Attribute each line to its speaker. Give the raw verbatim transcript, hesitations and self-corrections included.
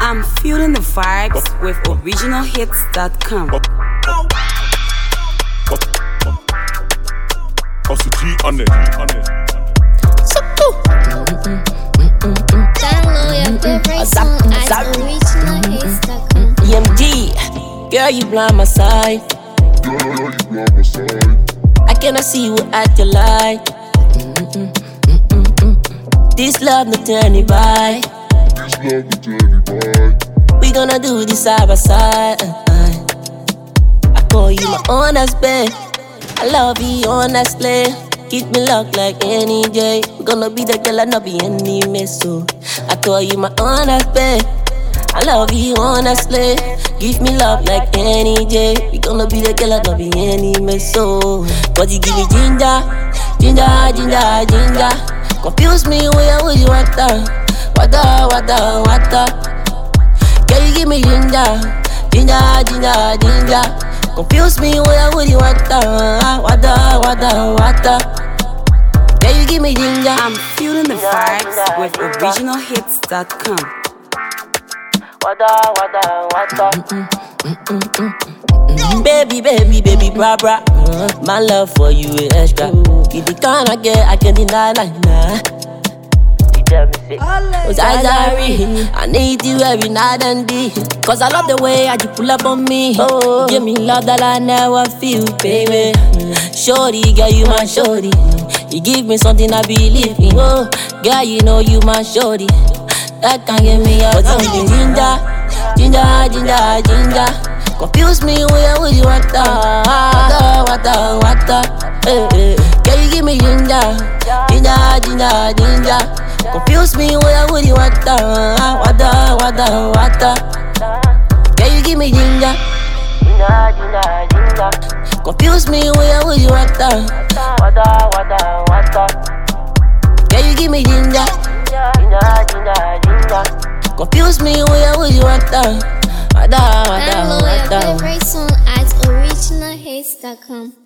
Speaker 1: I'm feeling the vibes with original hits dot com.
Speaker 2: Also G on it.
Speaker 3: Download your favorite song at original hits dot com.
Speaker 4: E M D, girl, you blind my sight.
Speaker 2: Girl, you blind my sight.
Speaker 4: I cannot see what act you like. Mm-mm, mm-mm, mm. This love no turn it by.
Speaker 2: This love will turn it by.
Speaker 4: We gonna do this side by side. I call you my honest babe. I love you honestly. Keep me locked like any day. We gonna be the girl and not be enemy. So I call you my honest babe. I love you honestly. Give me love like any day. We gonna be the girl and not be enemy. So but you give me ginger, ginger, ginger, ginger. Confuse me where would you want that? Wada, wada, wada. Girl, you give me ginger, ginger, ginger, ginger. Confuse me where would you want that? Wada, wada, wada. Girl, you give me ginger.
Speaker 1: I'm feeling the vibes with original hits dot com.
Speaker 4: Wada, wada, wada. Baby, baby, baby, bra, bra. My love for you is extra. You the kind I get, I can't deny, like, nah. Cause I, I need you every night and day. Cause I love the way you pull up on me. You give me love that I never feel, baby. Shorty, girl, you my shorty. You give me something I believe in. Oh, girl, you know you my shorty. That can give me a something. Ginger, ginger, ginger, ginger. Confuse me where would you want that? Wata, wata, wata. Hey, hey. Girl, you give me ginger, ginger, ginger, ginger. Confuse me where would you want that? Wada, wada, wada. Girl, you give me ginger, ginger, ginger, ginger. Confuse me where would you want that? Wada, wada, wada. Girl, you give me ginger, ginger, ginger, ginger. Confuse me where would you want that? Wada, wada,
Speaker 3: Download your
Speaker 4: wada.
Speaker 3: favorite song at original hits dot com.